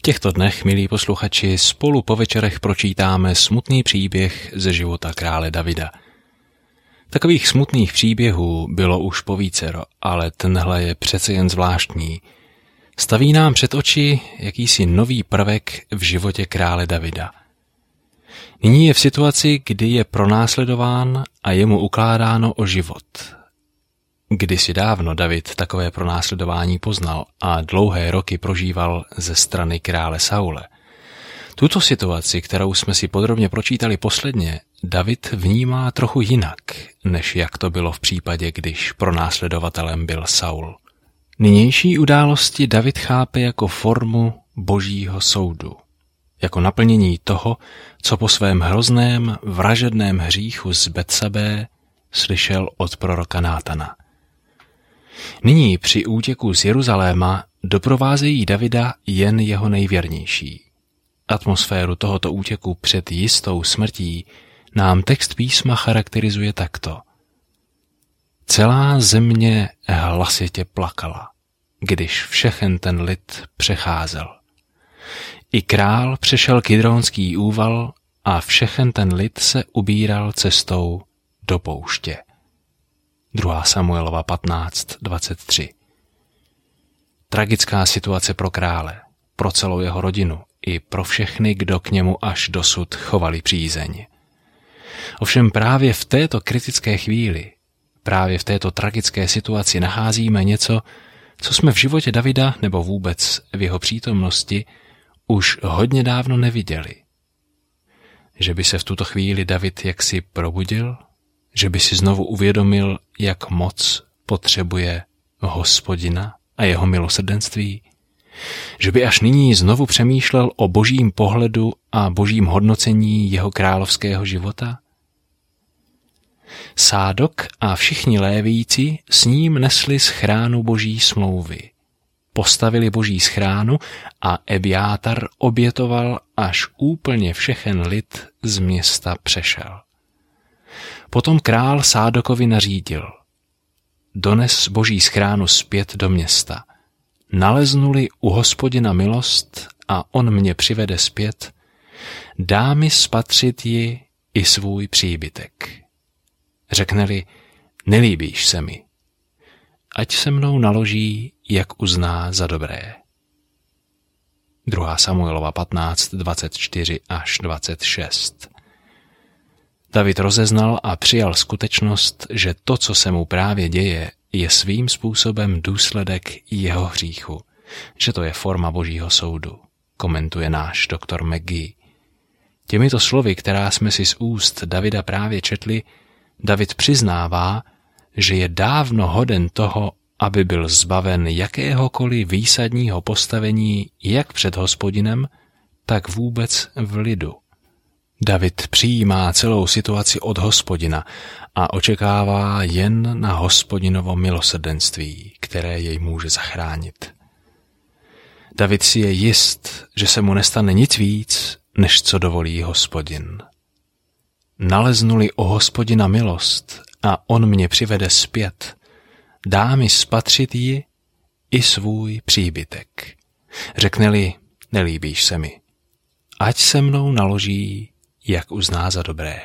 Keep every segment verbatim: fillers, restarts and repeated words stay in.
těchto dnech, milí posluchači, spolu po večerech pročítáme smutný příběh ze života krále Davida. Takových smutných příběhů bylo už povícero, ale tenhle je přece jen zvláštní. Staví nám před oči jakýsi nový prvek v životě krále Davida. Nyní je v situaci, kdy je pronásledován a je mu ukládáno o život. Kdysi dávno David takové pronásledování poznal a dlouhé roky prožíval ze strany krále Saule. Tuto situaci, kterou jsme si podrobně pročítali posledně, David vnímá trochu jinak, než jak to bylo v případě, když pronásledovatelem byl Saul. Nynější události David chápe jako formu božího soudu, jako naplnění toho, co po svém hrozném, vražedném hříchu z Betsabé slyšel od proroka Nátana. Nyní při útěku z Jeruzaléma doprovázejí Davida jen jeho nejvěrnější. Atmosféru tohoto útěku před jistou smrtí nám text písma charakterizuje takto. Celá země hlasitě plakala, když všechen ten lid přecházel. I král přešel Kidronský úval a všechen ten lid se ubíral cestou do pouště. druhá Samuelova patnáct dvacet tři. Tragická situace pro krále, pro celou jeho rodinu i pro všechny, kdo k němu až dosud chovali přízeň. Ovšem právě v této kritické chvíli, právě v této tragické situaci nacházíme něco, co jsme v životě Davida nebo vůbec v jeho přítomnosti už hodně dávno neviděli. Že by se v tuto chvíli David jaksi probudil, že by si znovu uvědomil, jak moc potřebuje Hospodina a jeho milosrdenství, že by až nyní znovu přemýšlel o božím pohledu a božím hodnocení jeho královského života. Sádok a všichni lévíci s ním nesli schránu boží smlouvy. Postavili boží schránu a Ebjátar obětoval, až úplně všechen lid z města přešel. Potom král Sádokovi nařídil. Dones boží schránu zpět do města. Naleznuli u Hospodina milost a on mě přivede zpět, dá mi spatřit ji i svůj příbytek. Řekne-li, nelíbíš se mi, ať se mnou naloží, jak uzná za dobré. druhá Samuelova patnáct dvacet čtyři až dvacet šest. David rozeznal a přijal skutečnost, že to, co se mu právě děje, je svým způsobem důsledek jeho hříchu, že to je forma božího soudu, komentuje náš doktor McGee. Těmito slovy, která jsme si z úst Davida právě četli, David přiznává, že je dávno hoden toho, aby byl zbaven jakéhokoliv výsadního postavení jak před Hospodinem, tak vůbec v lidu. David přijímá celou situaci od Hospodina a očekává jen na Hospodinovo milosrdenství, které jej může zachránit. David si je jist, že se mu nestane nic víc, než co dovolí Hospodin. Naleznuli o Hospodina milost a on mě přivede zpět, dá mi spatřit ji i svůj příbytek. Řekne-li, nelíbíš se mi, ať se mnou naloží, jak uzná za dobré.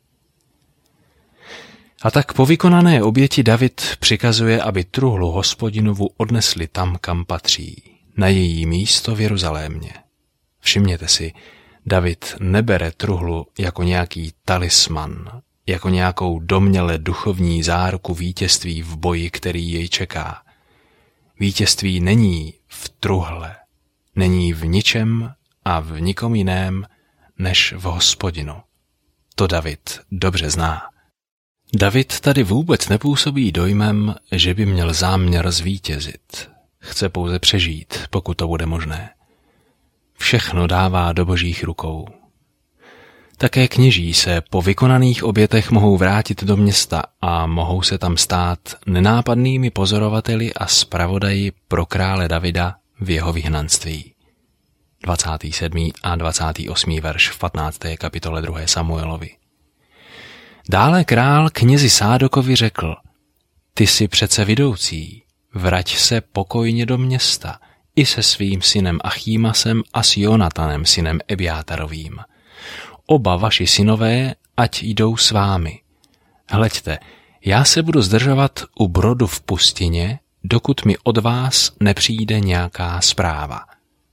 A tak po vykonané oběti David přikazuje, aby truhlu Hospodinovu odnesli tam, kam patří, na její místo v Jeruzalémě. Všimněte si, David nebere truhlu jako nějaký talisman, jako nějakou domněle duchovní záruku vítězství v boji, který jej čeká. Vítězství není v truhle, není v ničem a v nikom jiném, než v Hospodinu. To David dobře zná. David tady vůbec nepůsobí dojmem, že by měl záměr zvítězit. Chce pouze přežít, pokud to bude možné. Všechno dává do božích rukou. Také kněží se po vykonaných obětech mohou vrátit do města a mohou se tam stát nenápadnými pozorovateli a zpravodaji pro krále Davida v jeho vyhnanství. dvacátý sedmý a dvacátý osmý verš v patnácté kapitole druhé Samuelovi. Dále král knězi Sádokovi řekl, ty jsi přece vidoucí, vrať se pokojně do města, i se svým synem Achímasem a s Jonatanem, synem Ebjátarovým. Oba vaši synové, ať jdou s vámi. Hleďte, já se budu zdržovat u brodu v pustině, dokud mi od vás nepřijde nějaká zpráva.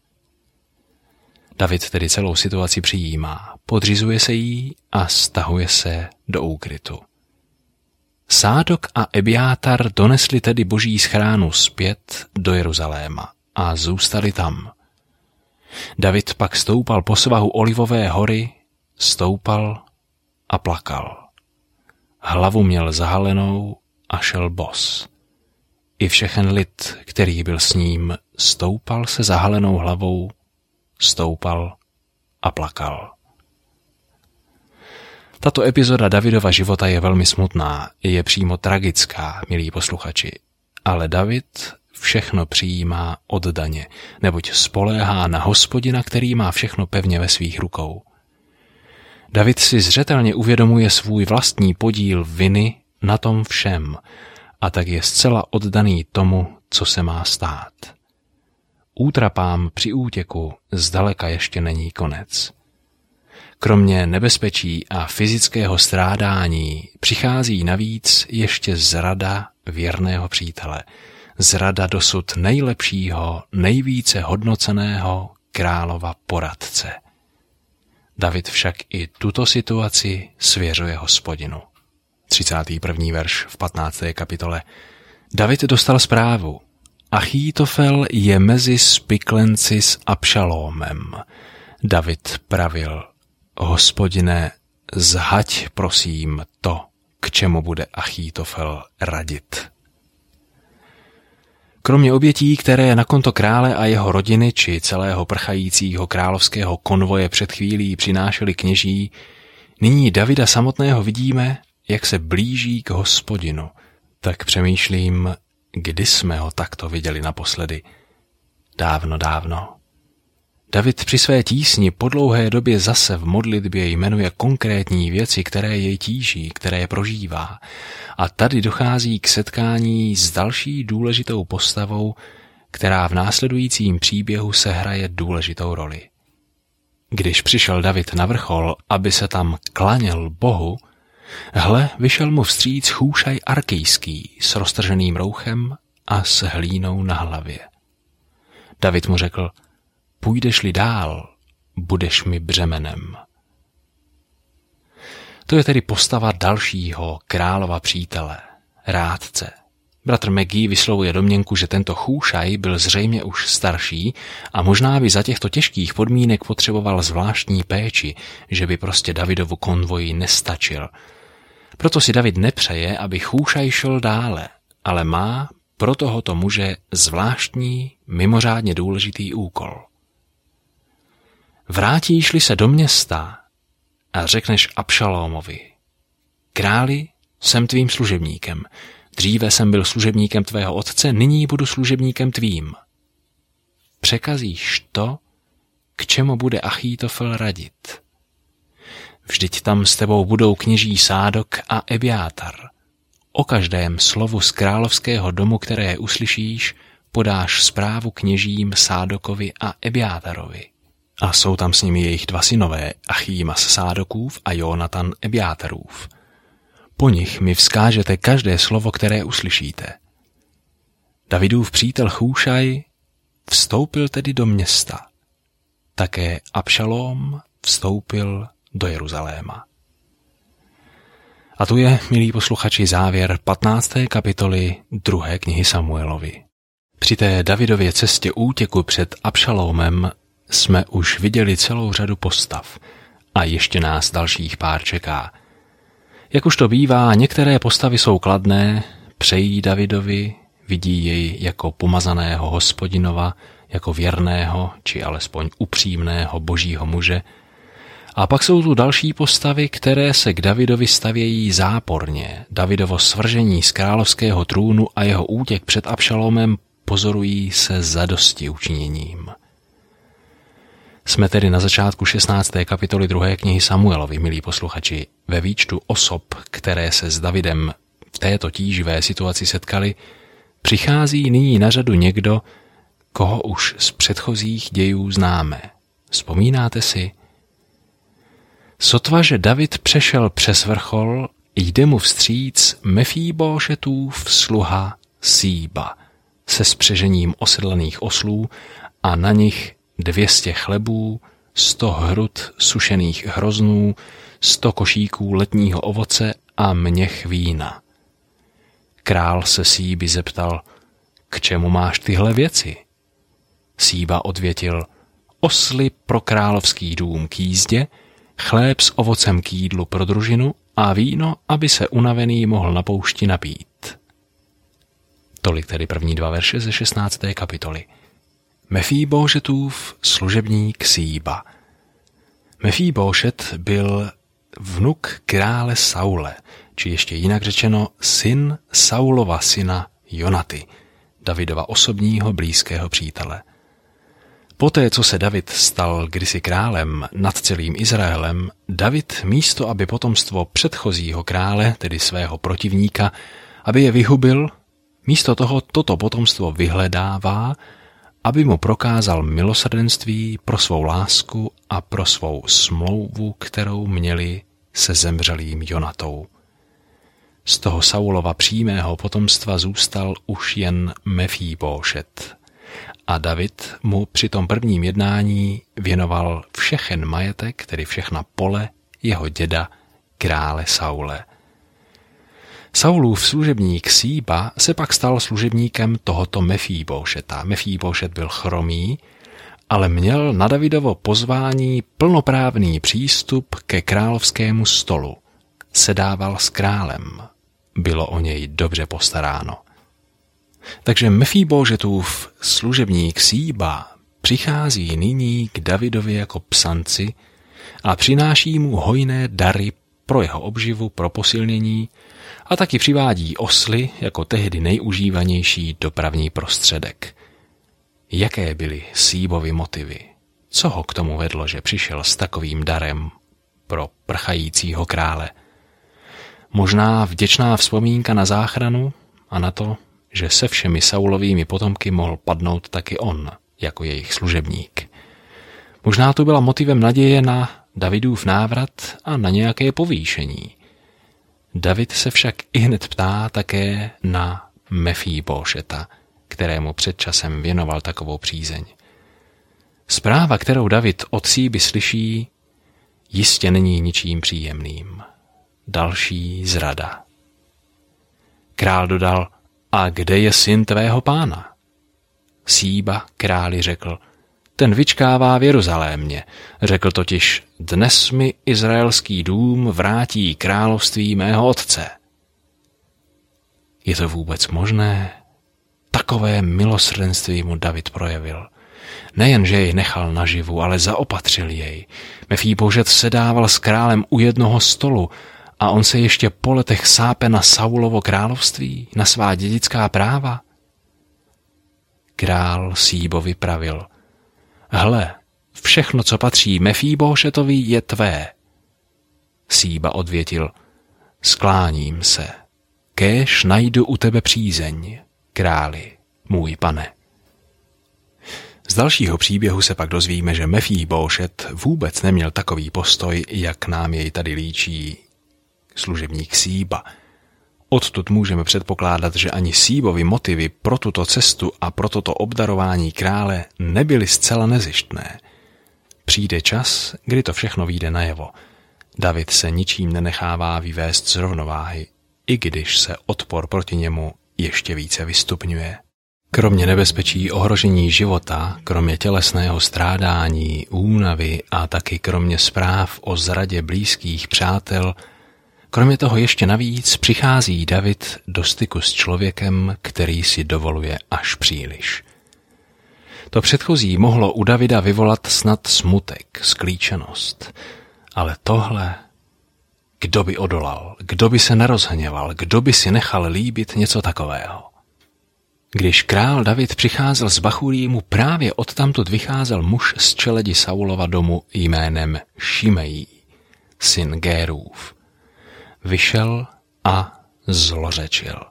David tedy celou situaci přijímá, podřizuje se jí a stahuje se do úkrytu. Sádok a Ebjátar donesli tedy boží schránu zpět do Jeruzaléma a zůstali tam. David pak stoupal po svahu Olivové hory, stoupal a plakal. Hlavu měl zahalenou a šel bos. I všechen lid, který byl s ním, stoupal se zahalenou hlavou, stoupal a plakal. Tato epizoda Davidova života je velmi smutná, je přímo tragická, milí posluchači, ale David všechno přijímá oddaně, neboť spoléhá na Hospodina, který má všechno pevně ve svých rukou. David si zřetelně uvědomuje svůj vlastní podíl viny na tom všem a tak je zcela oddaný tomu, co se má stát. Útrapám při útěku zdaleka ještě není konec. Kromě nebezpečí a fyzického strádání přichází navíc ještě zrada věrného přítele, zrada dosud nejlepšího, nejvíce hodnoceného králova poradce. David však i tuto situaci svěřuje Hospodinu. třicátý první verš v patnácté kapitole. David dostal zprávu. Achítofel je mezi spiklenci s Abšalómem. David pravil, Hospodine, zhaď prosím to, k čemu bude Achítofel radit. Kromě obětí, které na konto krále a jeho rodiny či celého prchajícího královského konvoje před chvílí přinášeli kněží, nyní Davida samotného vidíme, jak se blíží k Hospodinu. Tak přemýšlím, kdy jsme ho takto viděli naposledy. Dávno, dávno. David při své tísni po dlouhé době zase v modlitbě jmenuje konkrétní věci, které jej tíží, které prožívá. A tady dochází k setkání s další důležitou postavou, která v následujícím příběhu sehraje důležitou roli. Když přišel David na vrchol, aby se tam klaněl Bohu, hle, vyšel mu vstříc Chúšaj Arkejský s roztrženým rouchem a s hlínou na hlavě. David mu řekl, půjdeš-li dál, budeš mi břemenem. To je tedy postava dalšího králova přítele, rádce. Bratr McGee vyslovuje domněnku, že tento Chúšaj byl zřejmě už starší a možná by za těchto těžkých podmínek potřeboval zvláštní péči, že by prostě Davidovu konvoji nestačil. Proto si David nepřeje, aby Chúšaj šel dále, ale má pro tohoto muže zvláštní, mimořádně důležitý úkol. Vrátíš-li se do města a řekneš Abšalómovi, králi, jsem tvým služebníkem, dříve jsem byl služebníkem tvého otce, nyní budu služebníkem tvým. Překazíš to, k čemu bude Achítofel radit. Vždyť tam s tebou budou kněží Sádok a Ebjátar. O každém slovu z královského domu, které uslyšíš, podáš zprávu kněžím Sádokovi a Ebjátarovi. A jsou tam s nimi jejich dva synové, Achímas Sádokův a Jonatan Ebjátarův. Po nich mi vzkážete každé slovo, které uslyšíte. Davidův přítel Chúšaj vstoupil tedy do města. Také Abšalóm vstoupil do Jeruzaléma. A tu je, milí posluchači, závěr patnácté kapitoly druhé knihy Samuelovi. Při té Davidově cestě útěku před Abšalómem jsme už viděli celou řadu postav a ještě nás dalších pár čeká. Jak už to bývá, některé postavy jsou kladné, přejí Davidovi, vidí jej jako pomazaného Hospodinova, jako věrného či alespoň upřímného božího muže. A pak jsou tu další postavy, které se k Davidovi stavějí záporně. Davidovo svržení z královského trůnu a jeho útěk před Abšalomem pozorují se zadosti učiněním. Jsme tedy na začátku šestnácté kapitoly druhé knihy Samuelovi, milí posluchači. Ve výčtu osob, které se s Davidem v této tíživé situaci setkali, přichází nyní na řadu někdo, koho už z předchozích dějů známe. Vzpomínáte si? Sotva, že David přešel přes vrchol, jde mu vstříc Mefíbošetův sluha Síba se spřežením osedlaných oslů a na nich dvě stě chlebů, sto hrud sušených hroznů, sto košíků letního ovoce a měch vína. Král se Síby zeptal, k čemu máš tyhle věci? Síba odvětil, osly pro královský dům k jízdě, chléb s ovocem k jídlu pro družinu a víno, aby se unavený mohl na poušti napít. Tolik tedy první dva verše ze šestnácté kapitoly. Mefíbošetův služebník Síba. Mefíbošet byl vnuk krále Saule, či ještě jinak řečeno syn Saulova syna Jonaty, Davidova osobního blízkého přítele. Poté, co se David stal kdysi králem nad celým Izraelem, David místo, aby potomstvo předchozího krále, tedy svého protivníka, aby je vyhubil, místo toho toto potomstvo vyhledává, aby mu prokázal milosrdenství pro svou lásku a pro svou smlouvu, kterou měli se zemřelým Jonatou. Z toho Saulova přímého potomstva zůstal už jen Mefíbošet. A David mu při tom prvním jednání věnoval všechen majetek, tedy všechna pole jeho děda, krále Saule. Saulův služebník Síba se pak stal služebníkem tohoto Mefíbošeta. Mefíbošet byl chromý, ale měl na Davidovo pozvání plnoprávný přístup ke královskému stolu. Sedával s králem. Bylo o něj dobře postaráno. Takže Mefíbošetův služebník Síba přichází nyní k Davidovi jako psanci a přináší mu hojné dary pro jeho obživu, pro posilnění a taky přivádí osly jako tehdy nejužívanější dopravní prostředek. Jaké byly Síbovy motivy? Co ho k tomu vedlo, že přišel s takovým darem pro prchajícího krále? Možná vděčná vzpomínka na záchranu a na to, že se všemi Saulovými potomky mohl padnout taky on, jako jejich služebník. Možná to byla motivem naděje na Davidův návrat a na nějaké povýšení. David se však ihned ptá také na Mefíbošeta, kterému před časem věnoval takovou přízeň. Zpráva, kterou David od Síby slyší, jistě není ničím příjemným. Další zrada. Král dodal, a kde je syn tvého pána? Síba králi řekl, ten vyčkává v Jeruzalémě. Řekl totiž, dnes mi izraelský dům vrátí království mého otce. Je to vůbec možné? Takové milosrdenství mu David projevil. Nejen, že jej nechal naživu, ale zaopatřil jej. Mefíbošet sedával s králem u jednoho stolu a on se ještě po letech sápe na Saulovo království, na svá dědická práva. Král Síbovi pravil, hle, všechno, co patří Mefíbošetovi, je tvé. Síba odvětil, skláním se, kéž najdu u tebe přízeň, králi, můj pane. Z dalšího příběhu se pak dozvíme, že Mefíbošet vůbec neměl takový postoj, jak nám jej tady líčí služebník Síba. Odtud můžeme předpokládat, že ani Síbovi motivy pro tuto cestu a pro toto obdarování krále nebyly zcela nezištné. Přijde čas, kdy to všechno vyjde najevo. David se ničím nenechává vyvést z rovnováhy, i když se odpor proti němu ještě více vystupňuje. Kromě nebezpečí ohrožení života, kromě tělesného strádání, únavy a taky kromě zpráv o zradě blízkých přátel, kromě toho ještě navíc přichází David do styku s člověkem, který si dovoluje až příliš. To předchozí mohlo u Davida vyvolat snad smutek, sklíčenost, ale tohle, kdo by odolal, kdo by se nerozhněval, kdo by si nechal líbit něco takového. Když král David přicházel z Bachurjímu, právě odtamtud vycházel muž z čeledi Saulova domu jménem Šimejí, syn Gérův. Vyšel a zlořečil.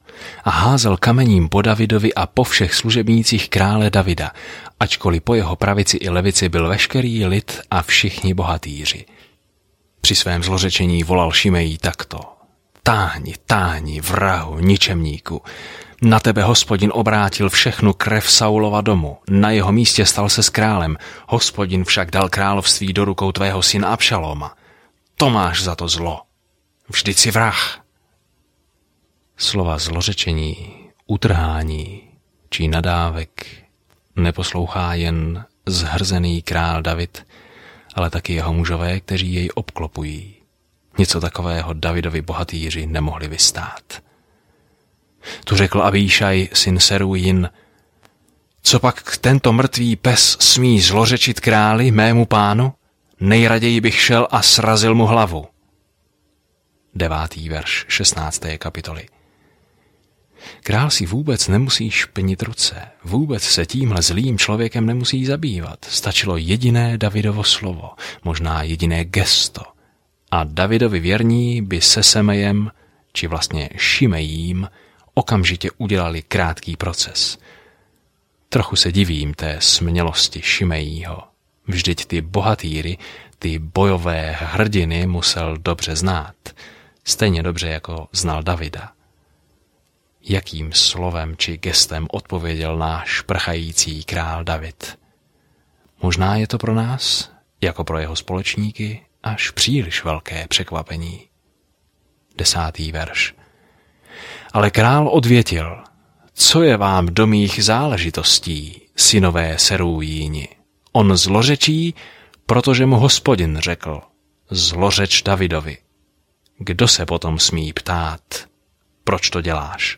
a házel kamením po Davidovi a po všech služebnících krále Davida, ačkoliv po jeho pravici i levici byl veškerý lid a všichni bohatýři. Při svém zlořečení volal Šimej takto: Táhni, táhni, vrahu, ničemníku. Na tebe Hospodin obrátil všechnu krev Saulova domu, na jeho místě stal se s králem, Hospodin však dal království do rukou tvého syna Abšalóma. To máš za to zlo. Vždyť si vrah. Slova zlořečení, utrhání či nadávek neposlouchá jen zhrzený král David, ale taky jeho mužové, kteří jej obklopují. Něco takového Davidovi bohatýři nemohli vystát. Tu řekl Abíšaj, syn Serujin: Co pak tento mrtvý pes smí zlořečit králi, mému pánu? Nejraději bych šel a srazil mu hlavu. Devátý verš šestnácté kapitoly. Král si vůbec nemusí špinit ruce, vůbec se tímhle zlým člověkem nemusí zabývat. Stačilo jediné Davidovo slovo, možná jediné gesto. A Davidovi věrní by se Semejem, či vlastně Šimejím, okamžitě udělali krátký proces. Trochu se divím té smělosti Šimejího. Vždyť ty bohatýry, ty bojové hrdiny musel dobře znát. Stejně dobře, jako znal Davida. Jakým slovem či gestem odpověděl náš prchající král David? Možná je to pro nás, jako pro jeho společníky, až příliš velké překvapení. Desátý verš. Ale král odvětil: Co je vám do mých záležitostí, synové Serujíni? On zlořečí, protože mu Hospodin řekl: Zlořeč Davidovi. Kdo se potom smí ptát, proč to děláš?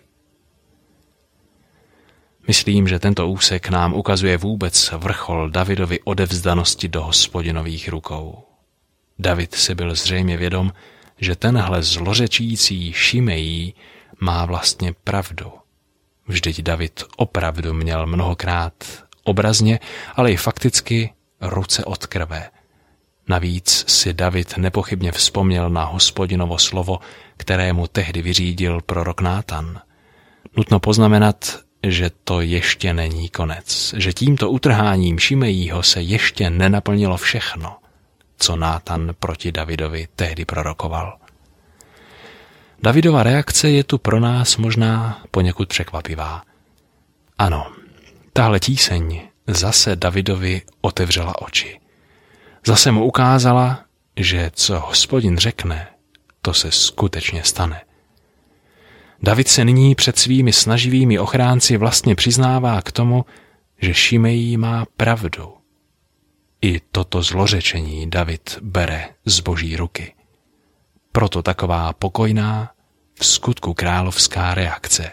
Myslím, že tento úsek nám ukazuje vůbec vrchol Davidovy odevzdanosti do Hospodinových rukou. David si byl zřejmě vědom, že tenhle zlořečící Šimejí má vlastně pravdu. Vždyť David opravdu měl mnohokrát obrazně, ale i fakticky ruce od krve. Navíc si David nepochybně vzpomněl na Hospodinovo slovo, kterému tehdy vyřídil prorok Nátan. Nutno poznamenat, že to ještě není konec, že tímto utrháním Šimejího se ještě nenaplnilo všechno, co Nátan proti Davidovi tehdy prorokoval. Davidova reakce je tu pro nás možná poněkud překvapivá. Ano, tahle tíseň zase Davidovi otevřela oči. Zase mu ukázala, že co Hospodin řekne, to se skutečně stane. David se nyní před svými snaživými ochránci vlastně přiznává k tomu, že Šimejí má pravdu. I toto zlořečení David bere z Boží ruky. Proto taková pokojná, v skutku královská reakce.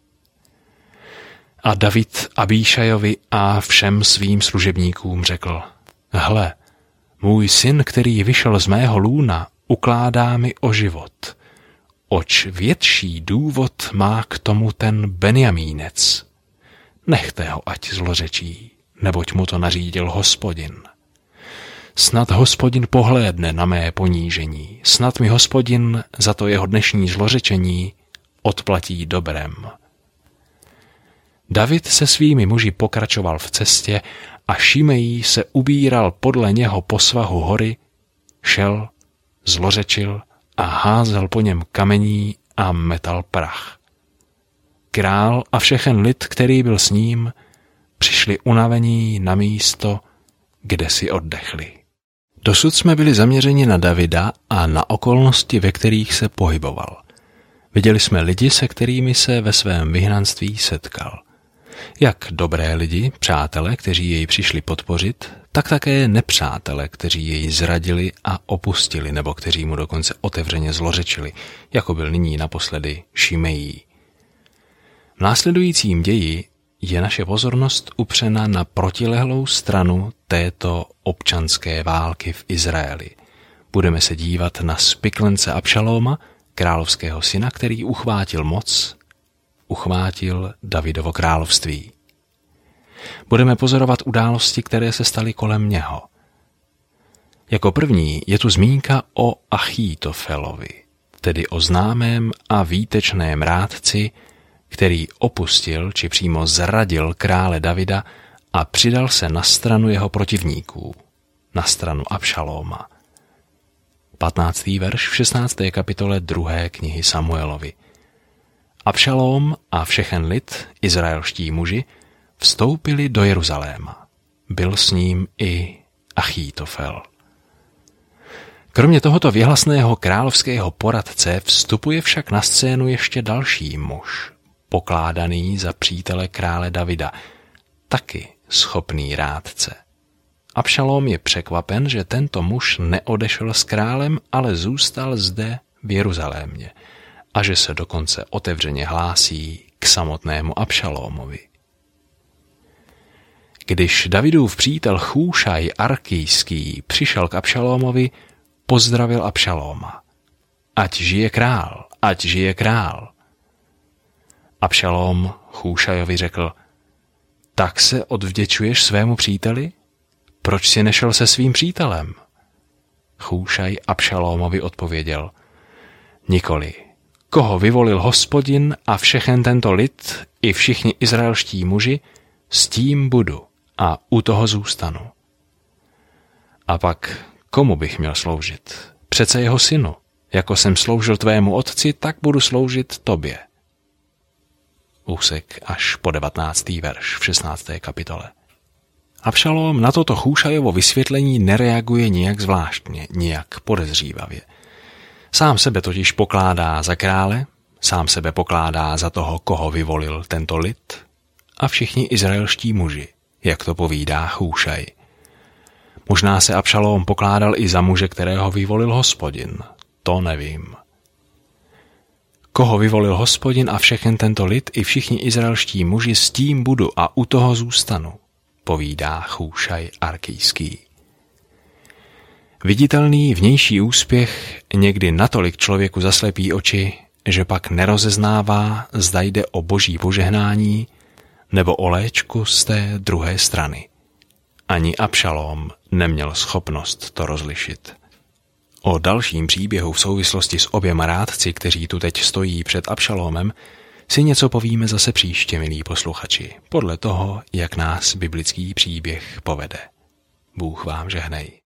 A David Abíšajovi a všem svým služebníkům řekl: Hle, můj syn, který vyšel z mého lůna, ukládá mi o život. Oč větší důvod má k tomu ten Benjamínec. Nechte ho, ať zlořečí, neboť mu to nařídil Hospodin. Snad Hospodin pohlédne na mé ponížení, snad mi Hospodin za to jeho dnešní zlořečení odplatí dobrem. David se svými muži pokračoval v cestě a Šimejí se ubíral podle něho po svahu hory, šel, zlořečil a házel po něm kamení a metal prach. Král a všechen lid, který byl s ním, přišli unavení na místo, kde si oddechli. Dosud jsme byli zaměřeni na Davida a na okolnosti, ve kterých se pohyboval. Viděli jsme lidi, se kterými se ve svém vyhnanství setkal. Jak dobré lidi, přátele, kteří jej přišli podpořit, tak také nepřátele, kteří jej zradili a opustili, nebo kteří mu dokonce otevřeně zlořečili, jako byl nyní naposledy Šimejí. V následujícím ději je naše pozornost upřena na protilehlou stranu této občanské války v Izraeli. Budeme se dívat na spiklence Abšalóma, královského syna, který uchvátil moc, uchvátil Davidovo království. Budeme pozorovat události, které se staly kolem něho. Jako první je tu zmínka o Achítofelovi, tedy o známém a výtečném rádci, který opustil či přímo zradil krále Davida a přidal se na stranu jeho protivníků, na stranu Abšalóma. patnáctý verš v šestnácté kapitole druhé knihy Samuelovi. Abšalóm a všechen lid, izraelští muži, vstoupili do Jeruzaléma. Byl s ním i Achítofel. Kromě tohoto věhlasného královského poradce vstupuje však na scénu ještě další muž, pokládaný za přítele krále Davida, taky schopný rádce. Abšalóm je překvapen, že tento muž neodešel s králem, ale zůstal zde v Jeruzalémě a že se dokonce otevřeně hlásí k samotnému Abšalómovi. Když Davidův přítel Chúšaj Arkijský přišel k Abšalómovi, pozdravil Abšalóma. Ať žije král, ať žije král. Abšalóm Chúšajovi řekl, tak se odvděčuješ svému příteli? Proč jsi nešel se svým přítelem? Chúšaj Abšalómovi odpověděl, nikoli. Koho vyvolil Hospodin a všechen tento lid i všichni izraelští muži, s tím budu a u toho zůstanu. A pak komu bych měl sloužit? Přece jeho synu. Jako jsem sloužil tvému otci, tak budu sloužit tobě. Úsek až po devatenáctý verš v šestnácté kapitole. Abšalóm na toto Chúšajovo vysvětlení nereaguje nijak zvláštně, nijak podezřívavě. Sám sebe totiž pokládá za krále, sám sebe pokládá za toho, koho vyvolil tento lid a všichni izraelští muži, jak to povídá Chúšaj. Možná se Abšalóm pokládal i za muže, kterého vyvolil Hospodin, to nevím. Koho vyvolil Hospodin a všechen tento lid i všichni izraelští muži, s tím budu a u toho zůstanu, povídá Chúšaj Arkijský. Viditelný vnější úspěch někdy natolik člověku zaslepí oči, že pak nerozeznává, zda jde o boží požehnání nebo o léčku z té druhé strany. Ani Abšalóm neměl schopnost to rozlišit. O dalším příběhu v souvislosti s oběma rádci, kteří tu teď stojí před Abšalómem, si něco povíme zase příště, milí posluchači, podle toho, jak nás biblický příběh povede. Bůh vám žehnej.